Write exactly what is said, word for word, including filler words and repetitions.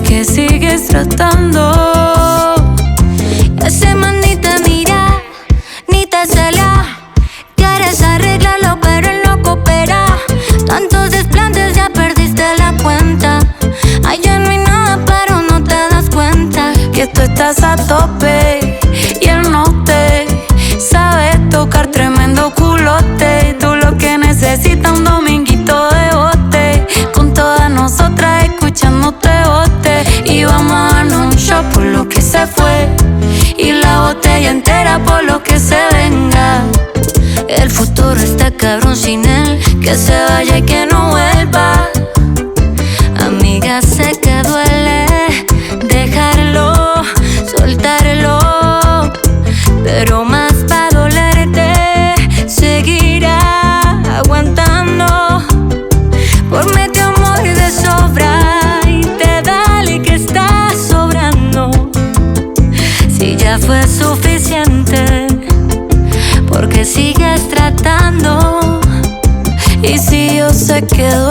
que sigues tratando. Ese man ni te mira, ni te cela. Quieres arreglarlo pero él no coopera. Tantos desplantes ya perdiste la cuenta. Ay, ya no hay nada pero no te das cuenta Que tú estás a tope y él no te sabe tocar tremendo culote. Tú lo que necesitas un dominguito de bote, con todas nosotras escuchándote bote. Y vamos a darnos un shot por lo que se fue y la botella entera por lo que se venga. El futuro está cabrón sin él. Que se vaya y que no vuelva. Amiga, sé que duele dejarlo, soltarlo, pero más pa' dolerte seguirá aguantando. Promete amor de sobra y te dale que está sobrando. Si ya fue suficiente, porque sigues tratando. Y si yo sé que duele